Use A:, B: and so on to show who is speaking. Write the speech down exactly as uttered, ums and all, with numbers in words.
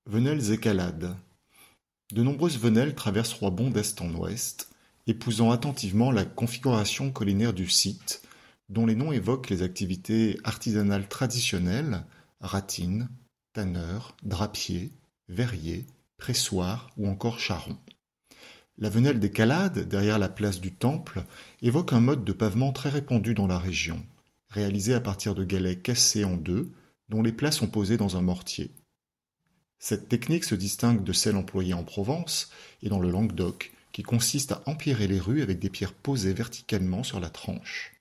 A: Venelles et Calades. De nombreuses venelles traversent Roibon d'est en ouest, épousant attentivement la configuration collinaire du site, dont les noms évoquent les activités artisanales traditionnelles, ratines, tanneurs, drapiers, verriers, pressoirs ou encore charrons. La venelle des Calades, derrière la place du Temple, évoque un mode de pavement très répandu dans la région, réalisé à partir de galets cassés en deux, dont les plats sont posés dans un mortier. Cette technique se distingue de celle employée en Provence et dans le Languedoc, qui consiste à empierrer les rues avec des pierres posées verticalement sur la tranche.